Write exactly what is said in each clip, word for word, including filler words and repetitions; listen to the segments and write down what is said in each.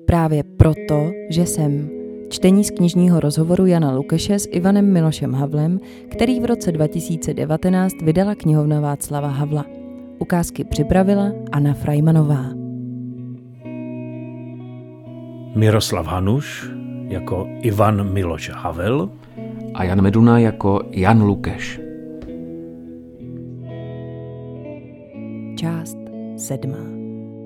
Právě proto, že jsem. Čtení z knižního rozhovoru Jana Lukeše s Ivanem Milošem Havlem, který v roce dva tisíce devatenáct vydala knihovna Václava Havla. Ukázky připravila Anna Frajmanová. Miroslav Hanuš jako Ivan Miloš Havel a Jan Meduna jako Jan Lukeš. Část sedmá.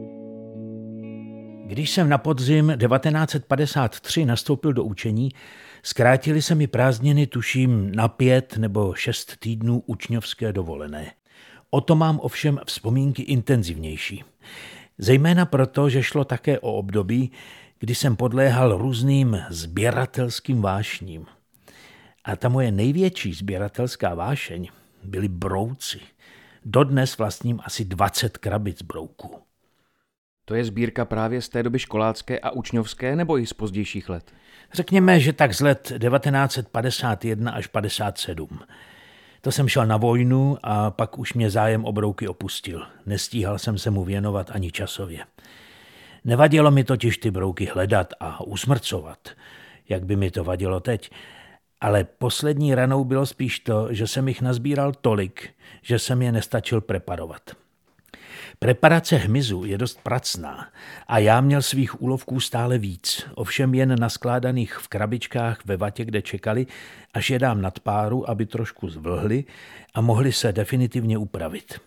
Když jsem na podzim devatenáct set padesát tři nastoupil do učení, zkrátili se mi prázdniny tuším na pět nebo šest týdnů učňovské dovolené. O to mám ovšem vzpomínky intenzivnější. Zejména proto, že šlo také o období, kdy jsem podléhal různým sběratelským vášním. A ta moje největší sběratelská vášeň byly brouci. Dodnes vlastním asi dvacet krabic brouků. To je sbírka právě z té doby školácké a učňovské, nebo i z pozdějších let? Řekněme, že tak z let devatenáct set padesát jedna až padesát sedm. To jsem šel na vojnu a pak už mě zájem o brouky opustil. Nestíhal jsem se mu věnovat ani časově. Nevadilo mi totiž ty brouky hledat a usmrcovat, jak by mi to vadilo teď. Ale poslední ranou bylo spíš to, že jsem jich nazbíral tolik, že jsem je nestačil preparovat. Preparace hmyzu je dost pracná a já měl svých úlovků stále víc, ovšem jen naskládaných v krabičkách ve vatě, kde čekali, až je dám nad páru, aby trošku zvlhli a mohli se definitivně upravit.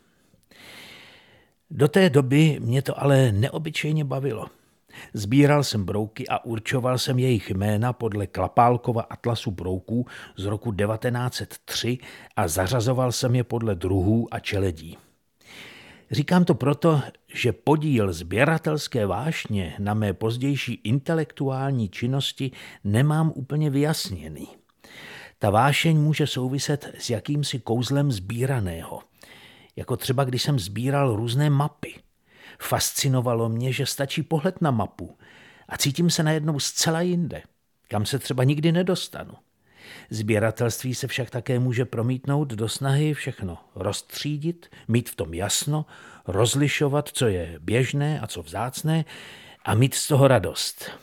Do té doby mě to ale neobyčejně bavilo. Sbíral jsem brouky a určoval jsem jejich jména podle Klapálkova atlasu brouků z roku devatenáct set tři a zařazoval jsem je podle druhů a čeledí. Říkám to proto, že podíl sběratelské vášně na mé pozdější intelektuální činnosti nemám úplně vyjasněný. Ta vášeň může souviset s jakýmsi kouzlem sbíraného, jako třeba když jsem sbíral různé mapy. Fascinovalo mě, že stačí pohled na mapu a cítím se najednou zcela jinde, kam se třeba nikdy nedostanu. Sběratelství se však také může promítnout do snahy všechno roztřídit, mít v tom jasno, rozlišovat, co je běžné a co vzácné a mít z toho radost.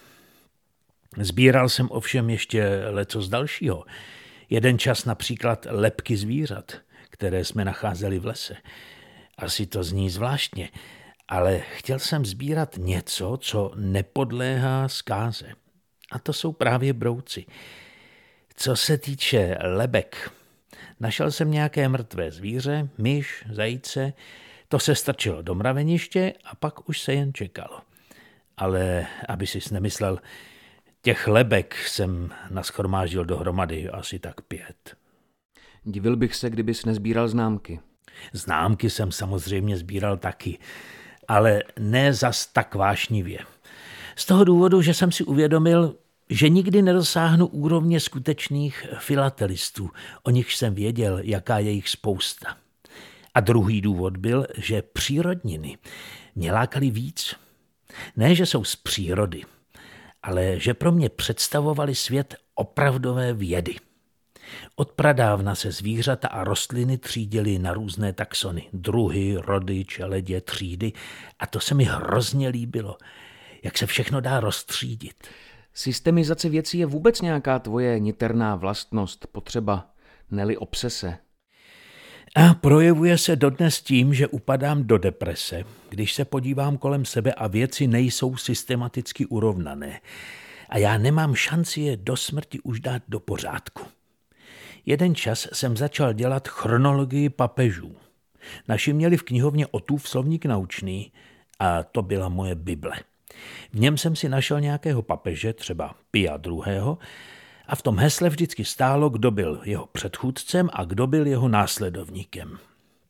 Sbíral jsem ovšem ještě lecos dalšího. Jeden čas například lebky zvířat, které jsme nacházeli v lese. Asi to zní zvláštně, ale chtěl jsem sbírat něco, co nepodléhá zkáze. A to jsou právě brouci. Co se týče lebek, našel jsem nějaké mrtvé zvíře, myš, zajíce, to se strčilo do mraveniště a pak už se jen čekalo. Ale aby sis nemyslel, těch lebek jsem naschromáždil dohromady asi tak pět. Divil bych se, kdybys nezbíral známky. Známky jsem samozřejmě sbíral taky, ale ne zas tak vášnivě. Z toho důvodu, že jsem si uvědomil, že nikdy nedosáhnu úrovně skutečných filatelistů, o nichž jsem věděl, jaká je jich spousta. A druhý důvod byl, že přírodniny mě lákaly víc. Ne, že jsou z přírody, ale že pro mě představovali svět opravdové vědy. Od pradávna se zvířata a rostliny třídily na různé taxony, druhy, rody, čeledě, třídy a to se mi hrozně líbilo, jak se všechno dá roztřídit. Systemizace věcí je vůbec nějaká tvoje niterná vlastnost, potřeba, ne-li obsese? A projevuje se dodnes tím, že upadám do deprese, když se podívám kolem sebe a věci nejsou systematicky urovnané. A já nemám šanci je do smrti už dát do pořádku. Jeden čas jsem začal dělat chronologii papežů. Naši měli v knihovně Otův slovník naučný a to byla moje Bible. V něm jsem si našel nějakého papeže, třeba Pia druhého., a v tom hesle vždycky stálo, kdo byl jeho předchůdcem a kdo byl jeho následovníkem.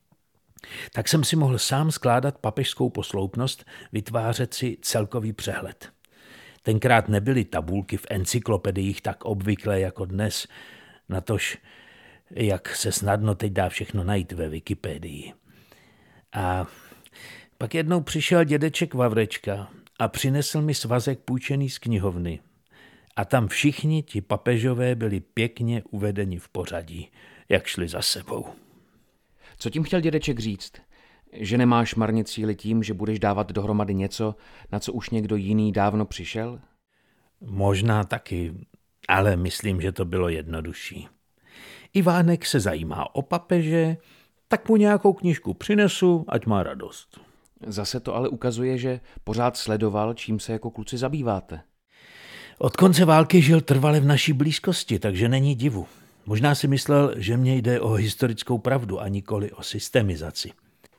Tak jsem si mohl sám skládat papežskou posloupnost, vytvářet si celkový přehled. Tenkrát nebyly tabulky v encyklopediích tak obvyklé jako dnes, natož jak se snadno teď dá všechno najít ve Wikipedii. A pak jednou přišel dědeček Vavrečka a přinesl mi svazek půjčený z knihovny. A tam všichni ti papežové byli pěkně uvedeni v pořadí, jak šli za sebou. Co tím chtěl dědeček říct? Že nemáš marnit síly tím, že budeš dávat dohromady něco, na co už někdo jiný dávno přišel? Možná taky, ale myslím, že to bylo jednodušší. Ivánek se zajímá o papeže, tak mu nějakou knížku přinesu, ať má radost. Zase to ale ukazuje, že pořád sledoval, čím se jako kluci zabýváte. Od konce války žil trvale v naší blízkosti, takže není divu. Možná si myslel, že mně jde o historickou pravdu a nikoli o systemizaci.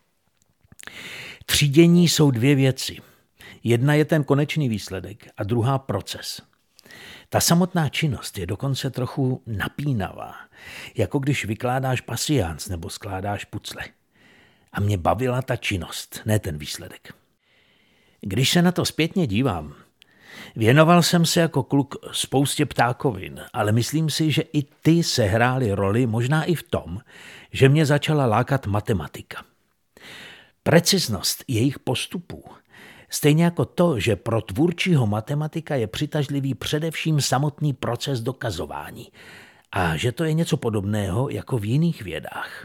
Třídění jsou dvě věci. Jedna je ten konečný výsledek a druhá proces. Ta samotná činnost je dokonce trochu napínavá, jako když vykládáš pasiánc nebo skládáš pucle. A mě bavila ta činnost, ne ten výsledek. Když se na to zpětně dívám, věnoval jsem se jako kluk spoustě ptákovin, ale myslím si, že i ty sehrály roli možná i v tom, že mě začala lákat matematika. Preciznost jejich postupů, stejně jako to, že pro tvůrčího matematika je přitažlivý především samotný proces dokazování a že to je něco podobného jako v jiných vědách.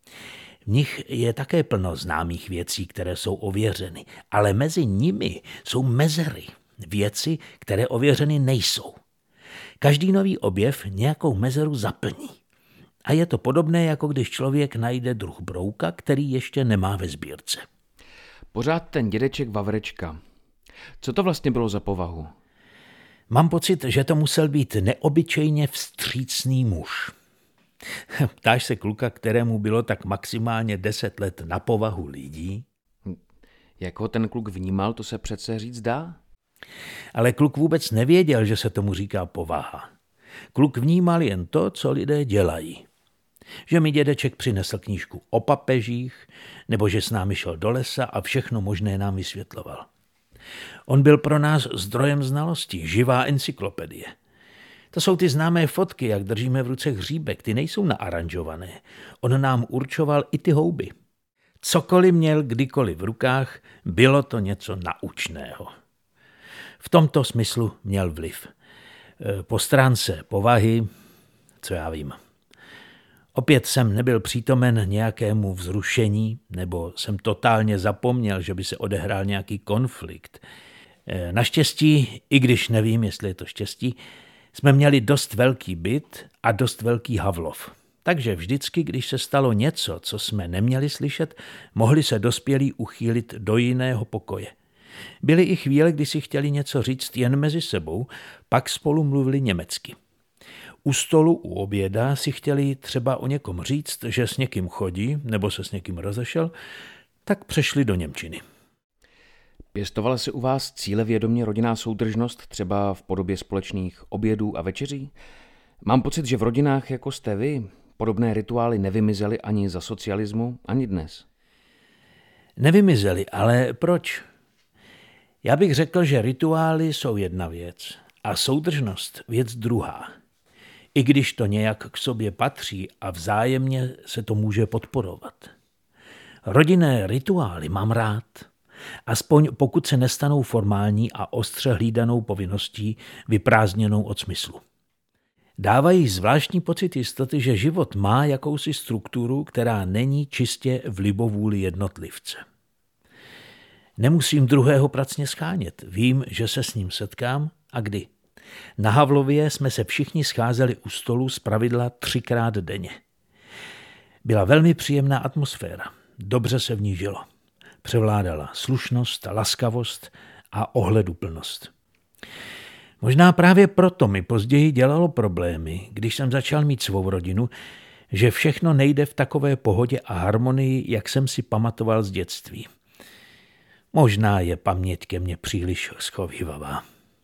V nich je také plno známých věcí, které jsou ověřeny, ale mezi nimi jsou mezery, věci, které ověřeny nejsou. Každý nový objev nějakou mezeru zaplní. A je to podobné, jako když člověk najde druh brouka, který ještě nemá ve sbírce. Pořád ten dědeček Vavrečka. Co to vlastně bylo za povahu? Mám pocit, že to musel být neobyčejně vstřícný muž. Ptáš se kluka, kterému bylo tak maximálně deset let na povahu lidí? Jak ho ten kluk vnímal, to se přece říct dá? Ale kluk vůbec nevěděl, že se tomu říká povaha. Kluk vnímal jen to, co lidé dělají. Že mi dědeček přinesl knížku o papežích, nebo že s námi šel do lesa a všechno možné nám vysvětloval. On byl pro nás zdrojem znalostí, živá encyklopedie. To jsou ty známé fotky, jak držíme v ruce hříbek, ty nejsou naaranžované. On nám určoval i ty houby. Cokoliv měl kdykoliv v rukách, bylo to něco naučného. V tomto smyslu měl vliv. Po stránce povahy, co já vím. Opět jsem nebyl přítomen nějakému vzrušení, nebo jsem totálně zapomněl, že by se odehrál nějaký konflikt. Naštěstí, i když nevím, jestli je to štěstí, jsme měli dost velký byt a dost velký Havlov. Takže vždycky, když se stalo něco, co jsme neměli slyšet, mohli se dospělí uchýlit do jiného pokoje. Byly i chvíle, kdy si chtěli něco říct jen mezi sebou, pak spolu mluvili německy. U stolu u oběda si chtěli třeba o někom říct, že s někým chodí, nebo se s někým rozešel, tak přešli do němčiny. Pěstovala se u vás cílevědomě rodinná soudržnost, třeba v podobě společných obědů a večeří? Mám pocit, že v rodinách, jako jste vy, podobné rituály nevymizely ani za socialismu, ani dnes. Nevymizely, ale proč? Já bych řekl, že rituály jsou jedna věc a soudržnost věc druhá. I když to nějak k sobě patří a vzájemně se to může podporovat. Rodinné rituály mám rád, aspoň pokud se nestanou formální a ostře hlídanou povinností vyprázdněnou od smyslu. Dávají zvláštní pocit jistoty, že život má jakousi strukturu, která není čistě v libovůli jednotlivce. Nemusím druhého pracně schánět, vím, že se s ním setkám a kdy. Na Havlově jsme se všichni scházeli u stolu zpravidla třikrát denně. Byla velmi příjemná atmosféra, dobře se v ní žilo. Převládala slušnost, laskavost a ohleduplnost. Možná právě proto mi později dělalo problémy, když jsem začal mít svou rodinu, že všechno nejde v takové pohodě a harmonii, jak jsem si pamatoval z dětství. Možná je paměť ke mně příliš schovívavá.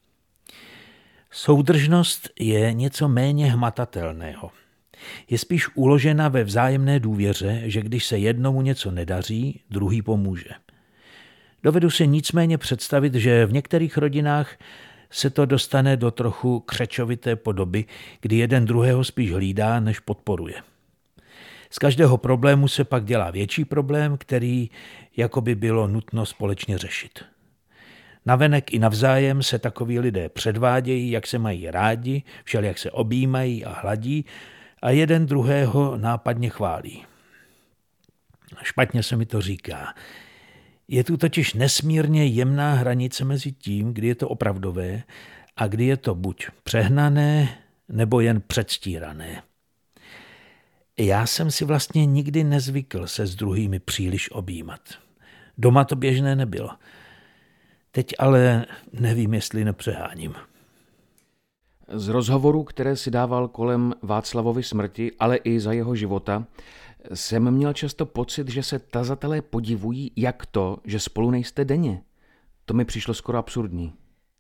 Soudržnost je něco méně hmatatelného. Je spíš uložena ve vzájemné důvěře, že když se jednomu něco nedaří, druhý pomůže. Dovedu si nicméně představit, že v některých rodinách se to dostane do trochu křečovité podoby, kdy jeden druhého spíš hlídá, než podporuje. Z každého problému se pak dělá větší problém, který jakoby bylo nutno společně řešit. Navenek i navzájem se takoví lidé předvádějí, jak se mají rádi, všelijak se objímají a hladí a jeden druhého nápadně chválí. Špatně se mi to říká. Je tu totiž nesmírně jemná hranice mezi tím, kdy je to opravdové a kdy je to buď přehnané, nebo jen předstírané. Já jsem si vlastně nikdy nezvykl se s druhými příliš objímat. Doma to běžné nebylo. Teď ale nevím, jestli nepřeháním. Z rozhovorů, které si dával kolem Václavovy smrti, ale i za jeho života, jsem měl často pocit, že se tazatelé podivují, jak to, že spolu nejste denně. To mi přišlo skoro absurdní.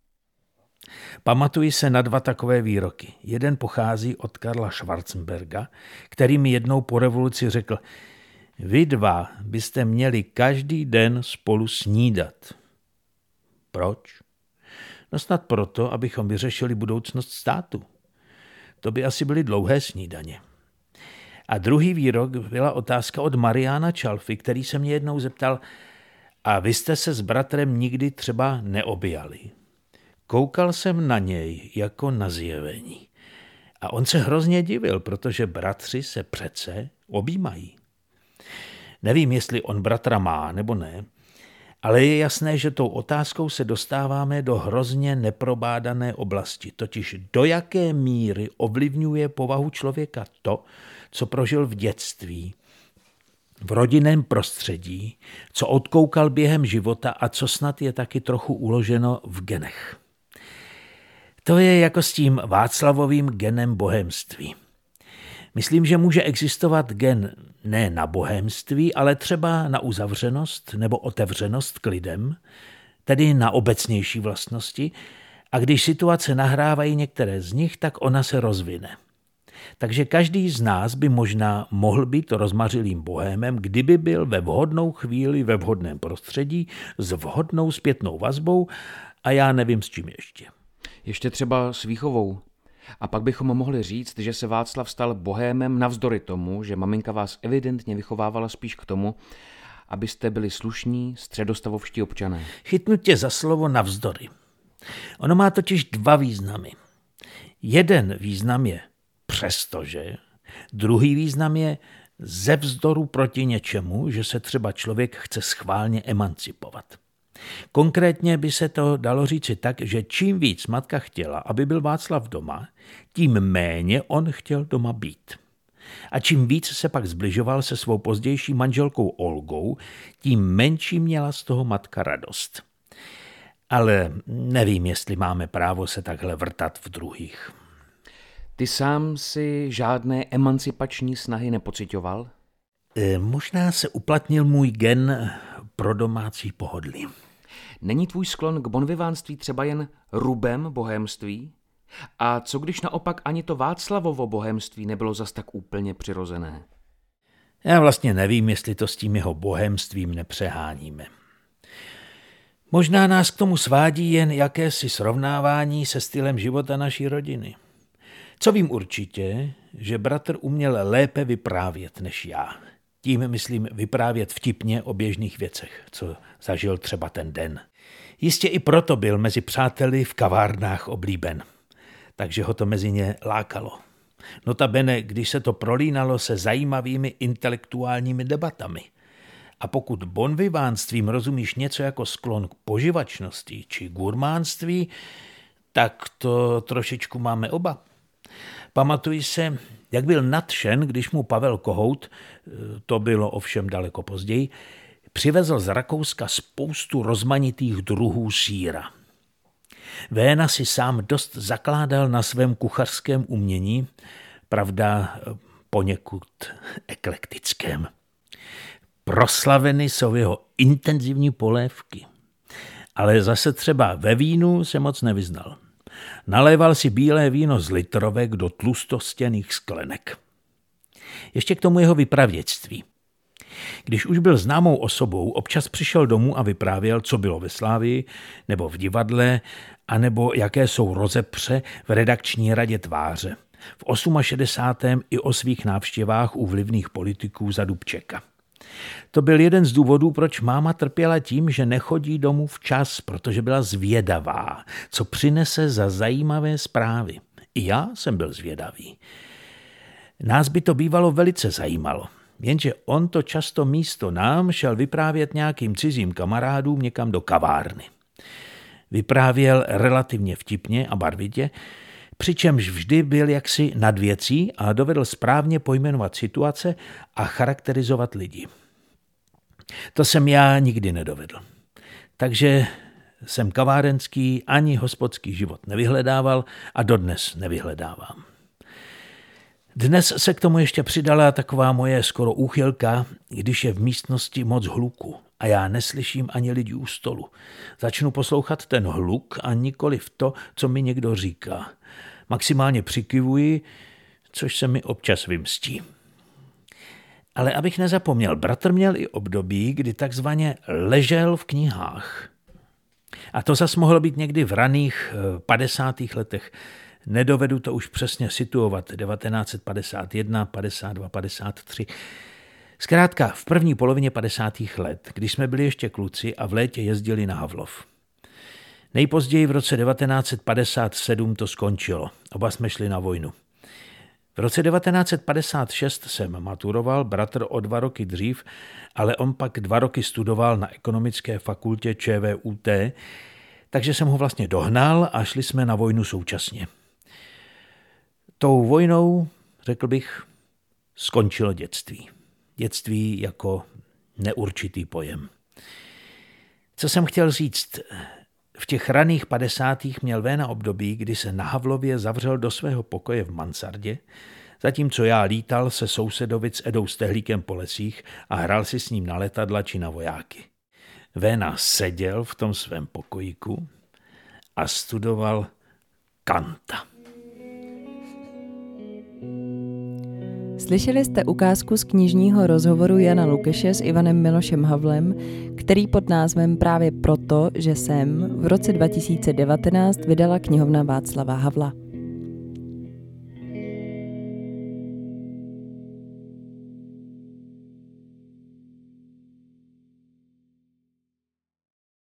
Pamatuji se na dva takové výroky. Jeden pochází od Karla Schwarzenberga, který mi jednou po revoluci řekl: vy dva byste měli každý den spolu snídat. Proč? No snad proto, abychom vyřešili budoucnost státu. To by asi byly dlouhé snídaně. A druhý výrok byla otázka od Mariána Čalfy, který se mě jednou zeptal: a vy jste se s bratrem nikdy třeba neobjali? Koukal jsem na něj jako na zjevení. A on se hrozně divil, protože bratři se přece objímají. Nevím, jestli on bratra má nebo ne, ale je jasné, že tou otázkou se dostáváme do hrozně neprobádané oblasti, totiž do jaké míry ovlivňuje povahu člověka to, co prožil v dětství, v rodinném prostředí, co odkoukal během života a co snad je taky trochu uloženo v genech. To je jako s tím Václavovým genem bohémství. Myslím, že může existovat gen ne na bohémství, ale třeba na uzavřenost nebo otevřenost k lidem, tedy na obecnější vlastnosti, a když situace nahrávají některé z nich, tak ona se rozvine. Takže každý z nás by možná mohl být rozmařilým bohémem, kdyby byl ve vhodnou chvíli ve vhodném prostředí s vhodnou zpětnou vazbou a já nevím s čím ještě. Ještě třeba s výchovou. A pak bychom mohli říct, že se Václav stal bohémem navzdory tomu, že maminka vás evidentně vychovávala spíš k tomu, abyste byli slušní, středostavovští občané. Chytnu tě za slovo navzdory. Ono má totiž dva významy. Jeden význam je přestože, druhý význam je ze vzdoru proti něčemu, že se třeba člověk chce schválně emancipovat. Konkrétně by se to dalo říci tak, že čím víc matka chtěla, aby byl Václav doma, tím méně on chtěl doma být. A čím víc se pak zbližoval se svou pozdější manželkou Olgou, tím menší měla z toho matka radost. Ale nevím, jestli máme právo se takhle vrtat v druhých. Ty sám si žádné emancipační snahy nepociťoval? E, možná se uplatnil můj gen pro domácí pohodlí. Není tvůj sklon k bonvivánství třeba jen rubem bohémství? A co když naopak ani to Václavovo bohémství nebylo zas tak úplně přirozené? Já vlastně nevím, jestli to s tím jeho bohémstvím nepřeháníme. Možná nás k tomu svádí jen jakési srovnávání se stylem života naší rodiny. Co vím určitě, že bratr uměl lépe vyprávět než já. Tím myslím vyprávět vtipně o běžných věcech, co zažil třeba ten den. Jistě i proto byl mezi přáteli v kavárnách oblíben, takže ho to mezi ně lákalo. Notabene, když se to prolínalo se zajímavými intelektuálními debatami. A pokud bonvivánstvím rozumíš něco jako sklon k poživačnosti či gurmánství, tak to trošičku máme oba. Pamatuji se, jak byl nadšen, když mu Pavel Kohout, to bylo ovšem daleko později, přivezl z Rakouska spoustu rozmanitých druhů sýra. Véna si sám dost zakládal na svém kuchařském umění, pravda poněkud eklektickém. Proslaveny jsou jeho intenzivní polévky, ale zase třeba ve vínu se moc nevyznal. Naléval si bílé víno z litrovek do tlustostěných sklenek. Ještě k tomu jeho vypravěctví. Když už byl známou osobou, občas přišel domů a vyprávěl, co bylo ve Slávii, nebo v divadle, anebo jaké jsou rozepře v redakční radě Tváře. V šedesátém osmém i o svých návštěvách u vlivných politiků za Dubčeka. To byl jeden z důvodů, proč máma trpěla tím, že nechodí domů včas, protože byla zvědavá, co přinese za zajímavé zprávy. I já jsem byl zvědavý. Nás by to bývalo velice zajímalo. Jenže on to často místo nám šel vyprávět nějakým cizím kamarádům někam do kavárny. Vyprávěl relativně vtipně a barvitě, přičemž vždy byl jaksi nad věcí a dovedl správně pojmenovat situace a charakterizovat lidi. To jsem já nikdy nedovedl. Takže jsem kavárenský ani hospodský život nevyhledával a dodnes nevyhledávám. Dnes se k tomu ještě přidala taková moje skoro úchylka, když je v místnosti moc hluku a já neslyším ani lidi u stolu. Začnu poslouchat ten hluk a nikoliv to, co mi někdo říká. Maximálně přikyvuji, což se mi občas vymstí. Ale abych nezapomněl, bratr měl i období, kdy takzvaně ležel v knihách. A to zas mohlo být někdy v raných padesátých letech. Nedovedu to už přesně situovat, devatenáct padesát jedna, padesát dva, padesát tři. Zkrátka v první polovině padesátých let, když jsme byli ještě kluci a v létě jezdili na Havlov. Nejpozději v roce devatenáct padesát sedm to skončilo. Oba jsme šli na vojnu. V roce devatenáct padesát šest jsem maturoval, bratr o dva roky dřív, ale on pak dva roky studoval na ekonomické fakultě ČVUT, takže jsem ho vlastně dohnal a šli jsme na vojnu současně. Tou vojnou, řekl bych, skončilo dětství. Dětství jako neurčitý pojem. Co jsem chtěl říct, v těch raných padesátých měl Véna období, kdy se na Havlově zavřel do svého pokoje v mansardě, zatímco já lítal se sousedovic s Edou Stehlíkem po lesích a hrál si s ním na letadla či na vojáky. Véna seděl v tom svém pokojíku a studoval Kanta. Slyšeli jste ukázku z knižního rozhovoru Jana Lukeše s Ivanem Milošem Havlem, který pod názvem Právě proto, že jsem v roce dva tisíce devatenáct vydala knihovna Václava Havla.